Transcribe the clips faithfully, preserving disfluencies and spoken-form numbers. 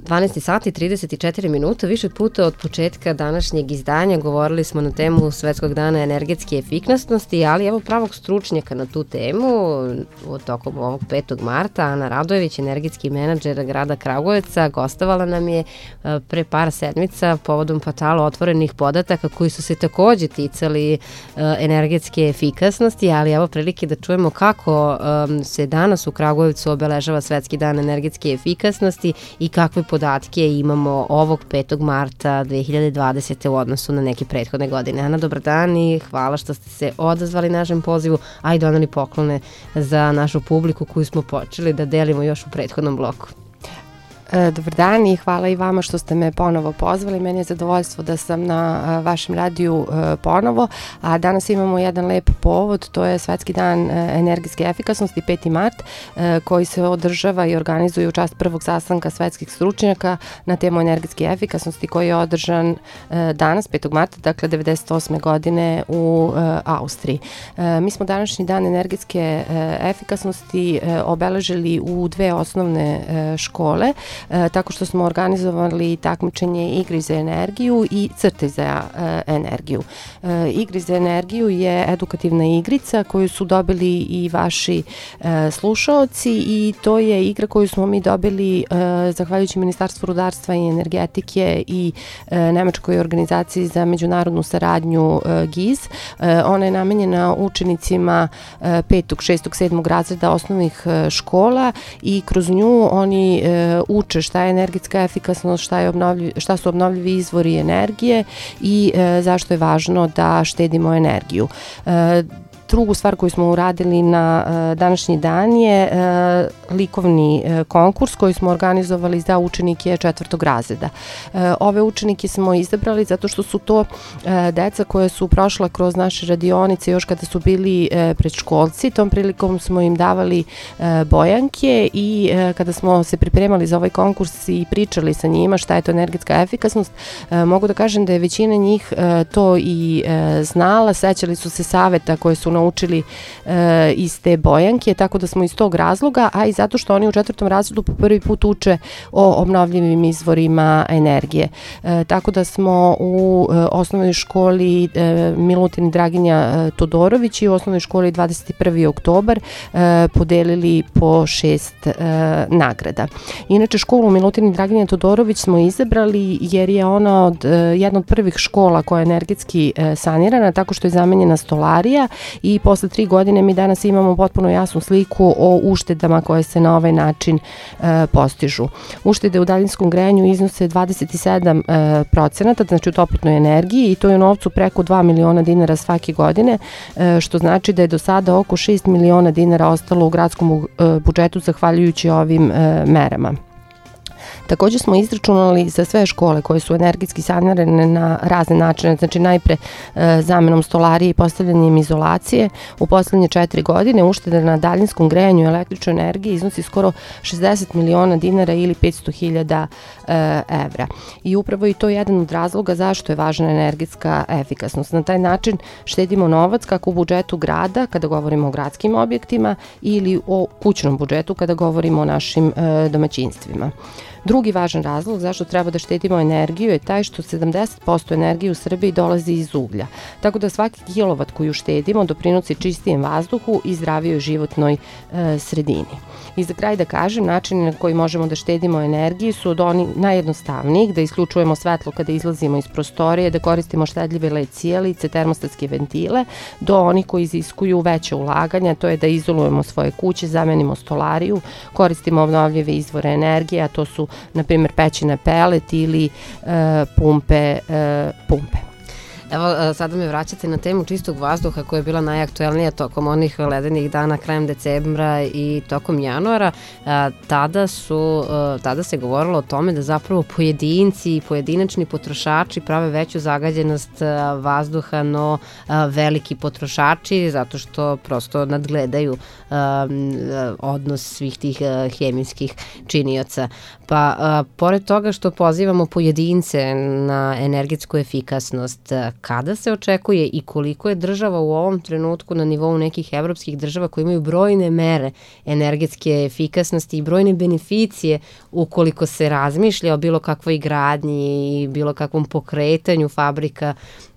dvanaest sati i trideset četiri minuta, više puta od početka današnjeg izdanja govorili smo na temu Svetskog dana energetske efikasnosti, ali evo pravog stručnjaka na tu temu od tokom ovog petog marta. Ana Radojević, energetski menadžer grada Kragujevca, gostovala nam je pre par sedmica povodom portala otvorenih podataka koji su se takođe ticali energetske efikasnosti, ali evo prilike da čujemo kako se danas u Kragujevcu obeležava Svetski dan energetske efikasnosti i kakve podatke imamo ovog petog marta dve hiljade dvadesete. u odnosu na neke prethodne godine. Ana, dobar dan i hvala što ste se odazvali našem pozivu, a i doneli poklone za našu publiku koju smo počeli da delimo još u prethodnom bloku. Dobar dan i hvala i vama što ste me ponovo pozvali. Meni je zadovoljstvo da sam na vašem radiju ponovo, a danas imamo jedan lep povod, to je Svetski dan energetske efikasnosti, peti mart, koji se održava i organizuje u čast prvog sastanka svetskih stručnjaka na temu energetske efikasnosti, koji je održan danas, petog marta, dakle devedeset osme godine u Austriji. Mi smo današnji dan energetske efikasnosti obeležili u dve osnovne škole, E, tako što smo organizovali takmičenje igri za energiju i crte za e, energiju. E, igri za energiju je edukativna igrica koju su dobili i vaši e, slušaoci i to je igra koju smo mi dobili e, zahvaljujući Ministarstvu rudarstva i energetike i e, Nemačkoj organizaciji za međunarodnu saradnju e, G I Z. E, ona je namenjena učenicima e, petog, šestog, sedmog razreda osnovnih e, škola i kroz nju oni e, uče šta je energetska efikasnost, šta, je obnovljiv, šta su obnovljivi izvori energije i e, zašto je važno da štedimo energiju. E, Drugu stvar koju smo uradili na uh, današnji dan je uh, likovni uh, konkurs koji smo organizovali za učenike četvrtog razreda. Uh, ove učenike smo izabrali zato što su to uh, deca koja su prošla kroz naše radionice još kada su bili uh, predškolci. Tom prilikom smo im davali uh, bojanke i uh, kada smo se pripremali za ovaj konkurs i pričali sa njima šta je to energetska efikasnost, uh, mogu da kažem da je većina njih uh, to i uh, znala, sećali su se saveta koje su naučili e, iz te bojanke, tako da smo iz tog razloga, a i zato što oni u četvrtom razredu po prvi put uče o obnovljivim izvorima energije. E, tako da smo u e, osnovnoj školi e, Milutin i Draginja e, Todorović i u osnovnoj školi dvadeset prvi oktobar e, podelili po šest e, nagrada. Inače, školu Milutin i Draginja Todorović smo izabrali jer je ona od, e, jedna od prvih škola koja je energetski e, sanirana, tako što je zamenjena stolarija i posle tri godine mi danas imamo potpuno jasnu sliku o uštedama koje se na ovaj način e, postižu. Uštede u daljinskom grejanju iznose dvadeset sedam procenata, znači u toplotnoj energiji, i to je u novcu preko dva miliona dinara svake godine, e, što znači da je do sada oko šest miliona dinara ostalo u gradskom e, budžetu zahvaljujući ovim e, merama. Takođe smo izračunali za sve škole koje su energetski sanirane na razne načine, znači najpre e, zamenom stolarije i postavljanjem izolacije. U poslednje četiri godine ušteda na daljinskom grejanju i električnoj energiji iznosi skoro šezdeset miliona dinara ili petsto hiljada e, evra. I upravo i to je jedan od razloga zašto je važna energetska efikasnost. Na taj način štedimo novac kako u budžetu grada, kada govorimo o gradskim objektima, ili o kućnom budžetu kada govorimo o našim e, domaćinstvima. Drugi važan razlog zašto treba da štedimo energiju je taj što sedamdeset posto energije u Srbiji dolazi iz uglja. Tako da svaki kilovat koju štedimo doprinosi čistijem vazduhu i zdravijoj životnoj e, sredini. I za kraj da kažem, načini na koji možemo da štedimo energiju su od onih najjednostavnijih, da isključujemo svetlo kada izlazimo iz prostorije, da koristimo štedljive led sijalice, termostatske ventile, do onih koji iziskuju veće ulaganja, to je da izolujemo svoje kuće, zamenimo stolariju, koristimo obnovljive izvore energije, a to su na primjer peći na pelet ili e, pumpe, e, pumpe. Evo, sada me vraćate na temu čistog vazduha koja je bila najaktuelnija tokom onih ledenih dana krajem decembra i tokom januara. Tada, su, tada se govorilo o tome da zapravo pojedinci i pojedinačni potrošači prave veću zagađenost vazduha, no veliki potrošači zato što prosto nadgledaju odnos svih tih hemijskih činioca. Pa, pored toga što pozivamo pojedince na energetsku efikasnost, kada se očekuje i koliko je država u ovom trenutku na nivou nekih evropskih država koji imaju brojne mere energetske efikasnosti i brojne beneficije ukoliko se razmišlja o bilo kakvoj gradnji i bilo kakvom pokretanju fabrika,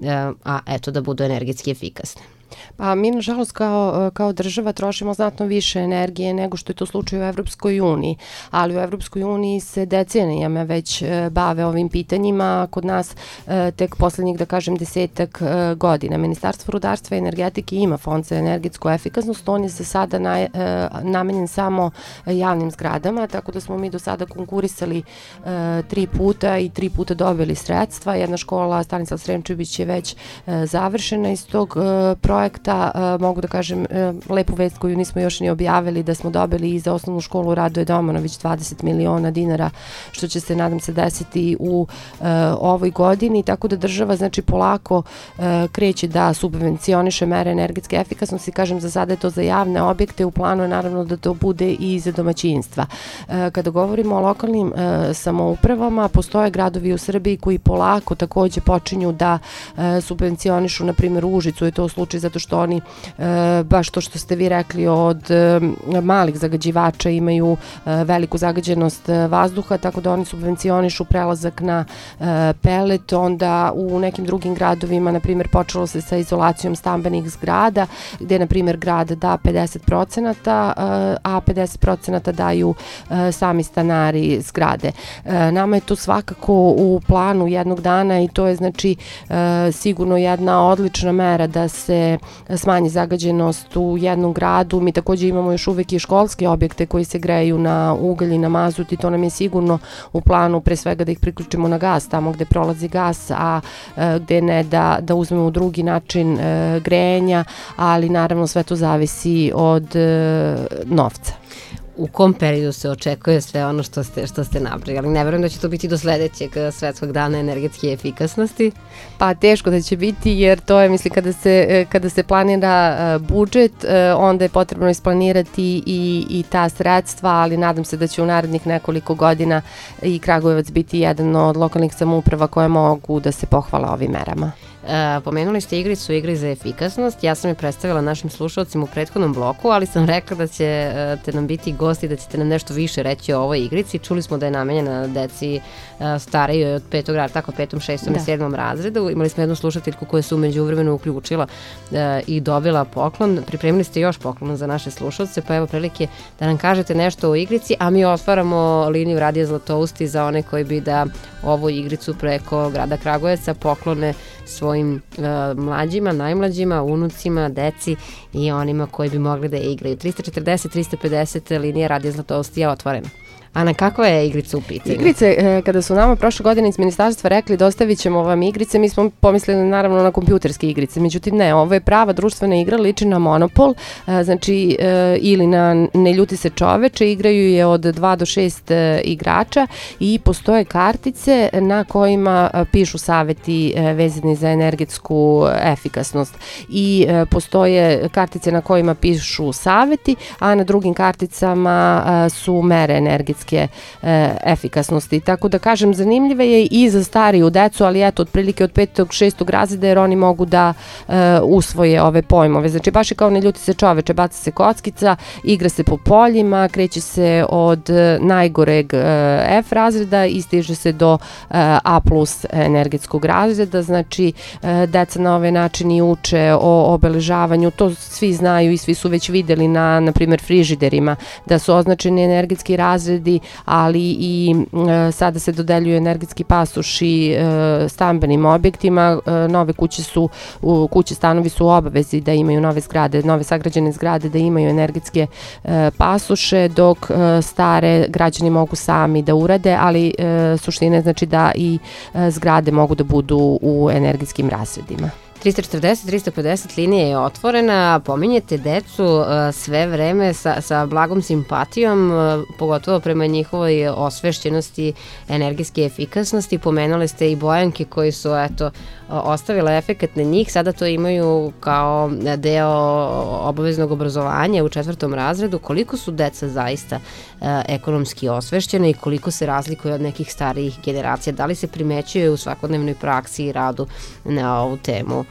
a eto da budu energetski efikasne. Pa mi, nažalost, kao, kao država trošimo znatno više energije nego što je to slučaj u Evropskoj uniji, ali u Evropskoj uniji se decenijama već bave ovim pitanjima, kod nas tek poslednjih, da kažem, desetak godina. Ministarstvo rudarstva i energetike ima fond za energetsku efikasnost, on je za sada na, namenjen samo javnim zgradama, tako da smo mi do sada konkurisali tri puta i tri puta dobili sredstva. Jedna škola, Stanislav Sremčević, je već završena iz tog projekta. Projekta, mogu da kažem lepu vest koju nismo još ni objavili, da smo dobili i za osnovnu školu Radoje Domanović dvadeset miliona dinara, što će se, nadam se, desiti u uh, ovoj godini, tako da država, znači, polako uh, kreće da subvencioniše mere energetske efikasnosti. Kažem, za sada je to za javne objekte, u planu je naravno da to bude i za domaćinstva. Uh, kada govorimo o lokalnim uh, samoupravama, postoje gradovi u Srbiji koji polako takođe počinju da uh, subvencionišu, na primjer u Užicu je to slučaj zato što oni, e, baš to što ste vi rekli, od e, malih zagađivača imaju e, veliku zagađenost vazduha, tako da oni subvencionišu prelazak na e, pelet. Onda u nekim drugim gradovima, na primjer, počelo se sa izolacijom stambenih zgrada, gde, na primjer, grad da pedeset procenata, e, a pedeset procenata daju e, sami stanari zgrade. E, nama je to svakako u planu jednog dana i to je, znači, e, sigurno jedna odlična mera da se smanji zagađenost u jednom gradu. Mi takođe imamo još uvek i školske objekte koji se greju na ugalj i na mazut i to nam je sigurno u planu, pre svega da ih priključimo na gas, tamo gde prolazi gas, a e, gde ne da, da uzmemo drugi način e, grejanja, ali naravno sve to zavisi od e, novca. U kom periodu se očekuje sve ono što ste, što ste napravili? Ne verujem da će to biti do sledećeg Svetskog dana energetske efikasnosti. Pa teško da će biti, jer to je, misli, kada se, kada se planira budžet, onda je potrebno isplanirati i, i ta sredstva, ali nadam se da će u narednih nekoliko godina i Kragujevac biti jedan od lokalnih samouprava koje mogu da se pohvale ovim merama. E, pomenuli ste igricu igri za efikasnost, ja sam je predstavila našim slušalcima u prethodnom bloku, ali sam rekla da ćete nam biti gosti, da ćete nam nešto više reći o ovoj igrici. Čuli smo da je namenjena deci e, starijoj od petog razreda, tako petom, šestom i sedmom razredu. Imali smo jednu slušateljku koja se umeđu vremenu uključila e, i dobila poklon. Pripremili ste još poklon za naše slušalce, pa evo prilike da nam kažete nešto o igrici, a mi otvaramo liniju Radija Zlatousti za one koji bi da ovu igricu preko grada Kragujevca poklone svojim uh, mlađima, najmlađima, unucima, deci i onima koji bi mogli da je igraju. trista četrdeset, trista pedeset linija Radija Zlatousti je otvorena. Ana, kakva je igrica u pitanju? Igrice, e, kada su nama prošle godine iz ministarstva rekli dostavit ćemo vam igrice, mi smo pomislili naravno na kompjuterske igrice, međutim ne, ovo je prava društvena igra, liči na Monopol, e, znači e, ili na Ne ljuti se čoveče, igraju je od dva do šest e, igrača i postoje kartice na kojima e, pišu saveti e, vezani za energetsku efikasnost i e, postoje kartice na kojima pišu saveti, a na drugim karticama e, su mere energetske E, efikasnosti. Tako da kažem, zanimljive je i za stariju decu, ali eto, otprilike od petog, šestog razreda, jer oni mogu da e, usvoje ove pojmove. Znači, baš je kao Ne ljuti se čoveče, baca se kockica, igra se po poljima, kreće se od najgoreg e, F razreda i stiže se do e, A plus energetskog razreda. Znači, e, deca na ovaj način i uče o obeležavanju, to svi znaju i svi su već videli na, na primjer, frižiderima, da su označeni energetski razredi, ali i e, sada se dodeljuju energetski pasoši e, stambenim objektima. E, nove kuće su, u, kuće stanovi su u obavezi da imaju nove zgrade, nove sagrađene zgrade da imaju energetske e, pasoše, dok e, stare građani mogu sami da urade, ali e, suština je znači da i e, zgrade mogu da budu u energetskim razredima. trista četrdeset, trista pedeset linija je otvorena, pominjete decu uh, sve vreme sa, sa blagom simpatijom, uh, pogotovo prema njihovoj osvešćenosti, energetske efikasnosti. Pomenuli ste i Bojanke koji su eto, ostavile efekat na njih, sada to imaju kao deo obaveznog obrazovanja u četvrtom razredu. Koliko su deca zaista uh, ekonomski osvešćena i koliko se razlikuje od nekih starijih generacija? Da li se primećuje u svakodnevnoj praksi i radu na ovu temu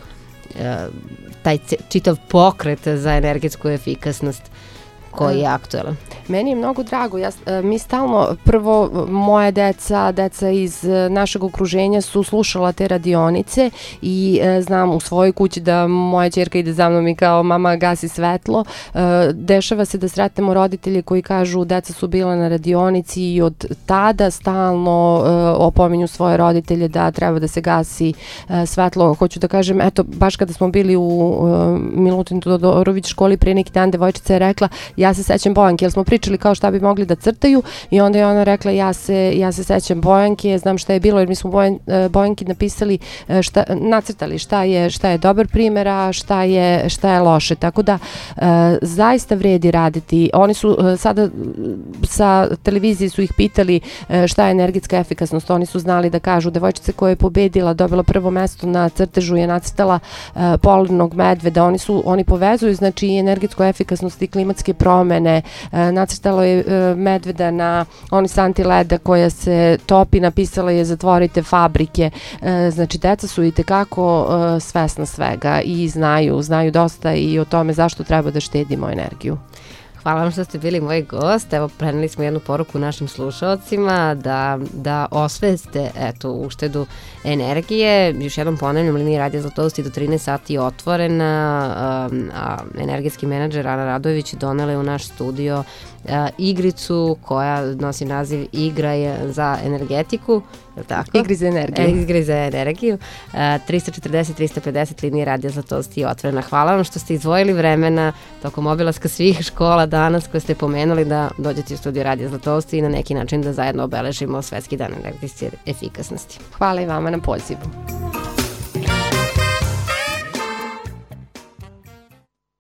taj čitav pokret za energetsku efikasnost koji je aktualan? Meni je mnogo drago. Ja, mi stalno, prvo, moje deca, deca iz našeg okruženja su slušala te radionice i e, znam u svojoj kući da moja ćerka ide za mnom i kao mama gasi svetlo. E, dešava se da sretnemo roditelje koji kažu deca su bila na radionici i od tada stalno e, opominju svoje roditelje da treba da se gasi e, svetlo. Hoću da kažem, eto, baš kada smo bili u e, Milutin Todorović školi pre neki dan, devojčica je rekla, ja se sećam Bojanke, jer smo pričali kao šta bi mogli da crtaju i onda je ona rekla ja se, ja se sećam Bojanke, znam šta je bilo jer mi smo Bojan, Bojanki napisali, šta, nacrtali šta je, šta je dobar primjer, a šta je, šta je loše, tako da e, zaista vredi raditi. Oni su e, sada sa televizije su ih pitali e, šta je energetska efikasnost, oni su znali da kažu devojčica koja je pobedila, dobila prvo mesto na crtežu je nacrtala e, polarnog medveda, oni su, oni povezuju znači i energetsku efikasnost i klimatske promene, e, nacrtalo je e, medveda na oni santi leda koja se topi, napisala je zatvorite fabrike, e, znači deca su i tekako e, svesna svega i znaju, znaju dosta i o tome zašto treba da štedimo energiju. Hvala vam što ste bili moj gost. Evo, preneli smo jednu poruku našim slušalcima da, da osveste eto, uštedu energije. Još jednom ponavljam, linija Radija Zlatovosti do trinaest sati je otvorena, um, a energetski menadžer Ana Radojević donela je u naš studio uh, igricu koja nosi naziv Igra je za energetiku. Tako? Igri za energiju. E, igri za energiju. Uh, trista četrdeset, trista pedeset linija Radija Zlatovosti je otvorena. Hvala vam što ste izdvojili vremena tokom obilaska svih škola danas koje ste pomenuli da dođete u studiju Radija Zlatovosti i na neki način da zajedno obeležimo Svetski dan energetske efikasnosti. Hvala i vama na pozivu.